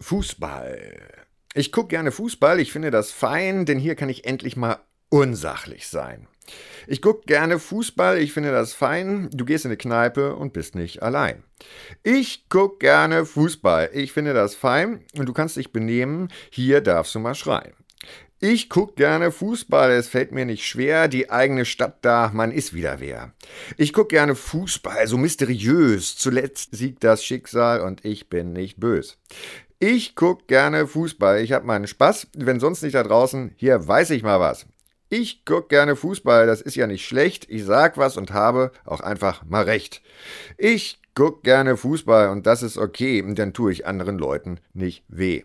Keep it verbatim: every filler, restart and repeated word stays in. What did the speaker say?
Fußball. Ich gucke gerne Fußball, ich finde das fein, denn hier kann ich endlich mal unsachlich sein. Ich gucke gerne Fußball, ich finde das fein, du gehst in eine Kneipe und bist nicht allein. Ich gucke gerne Fußball, ich finde das fein und du kannst dich benehmen, hier darfst du mal schreien. Ich guck gerne Fußball, es fällt mir nicht schwer, die eigene Stadt da, man ist wieder wer. Ich guck gerne Fußball, so mysteriös, zuletzt siegt das Schicksal und ich bin nicht bös. Ich guck gerne Fußball, ich hab meinen Spaß, wenn sonst nicht da draußen, hier weiß ich mal was. Ich guck gerne Fußball, das ist ja nicht schlecht, ich sag was und habe auch einfach mal recht. Ich guck gerne Fußball und das ist okay, dann tue ich anderen Leuten nicht weh.